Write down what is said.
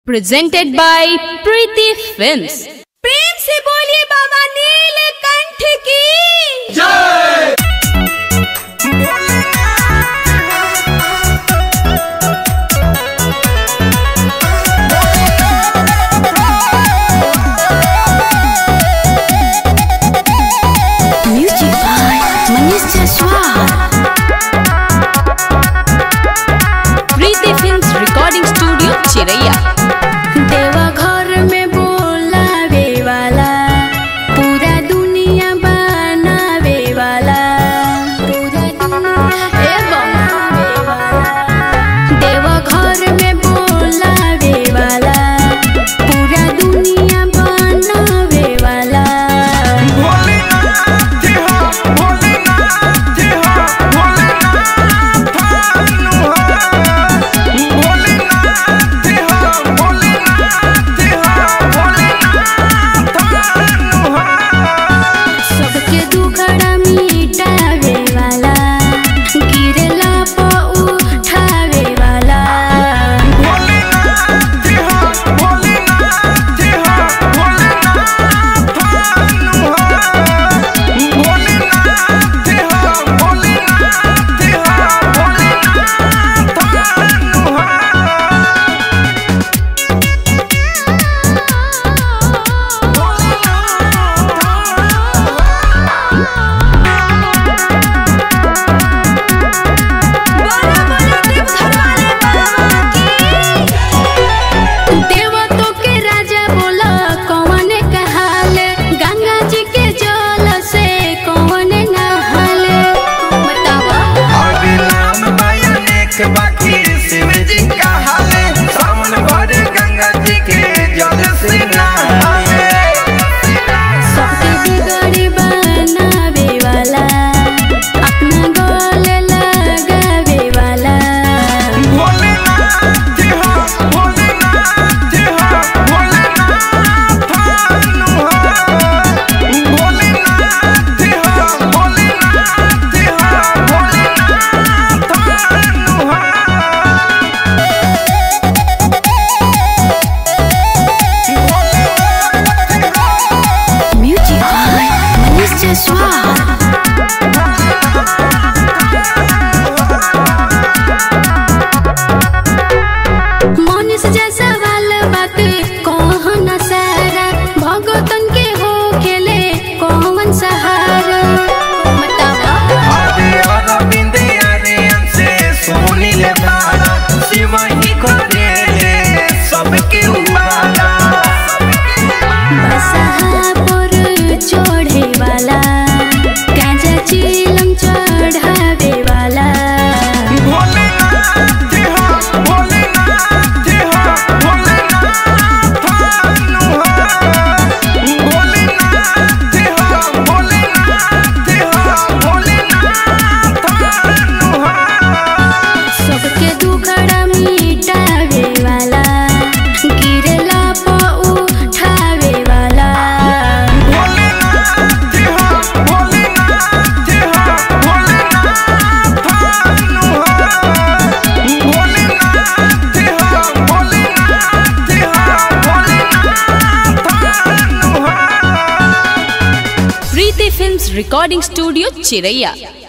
Presented by Preeti Films। प्रेम से बोलिए बाबा नीलकंठ की जय। Music by Manish Jaswal. Preeti films recording studio Chiraiya. देवा घर में बोलावे वाला, पूरा दुनिया बनावे वाला, पूरा दुनिया बनावे वाला। देवा घर में बोलावे वाला, पूरा दुनिया बनावे वाला। सबके दुखड़ा मिटावे वाला, गिरला प उठावे वाला। देवतों के राजा बोला कौन कहाले, गंगा जी के जल से कौन नहाले। बतावा अभी नाम बयानेक बाकी शिव जी का हाले, सावन भर गंगा जी के जल से नहाले। सबके बिगड़ी बनावे वाला, अपना गले लगावे वाला। भोलेनाथ जी हो, भोलेनाथ जी हो, भोलेनाथ भोलेनाथ जी हो, भोलेनाथ जी हो, म्यूजिक बाय मनीष जसवाल। मनीष जसवाल बात कौन सारा, भगतन के हो खेले कौन सहारा। बतावा आदि अरविंद आर्यन से सुनील बाला, शिव ही को देले सबके उबाला। बसहा पर चढ़े वाला, गांजा चिलम चढ़ावे वाला। भोलेनाथ जी हो, भोलेनाथ जी हो, भोलेनाथ भोलेनाथ जी हो, भोलेनाथ जी हो, भोलेनाथ सबके दुखड़ा मिटावे वाला, गिरला प उठावे वाला। भोलेनाथ जी हो, भोलेनाथ जी हो, भोलेनाथ भोलेनाथ जी हो, भोलेनाथ जी हो, Bholenath. Preeti films recording studio चिरैया।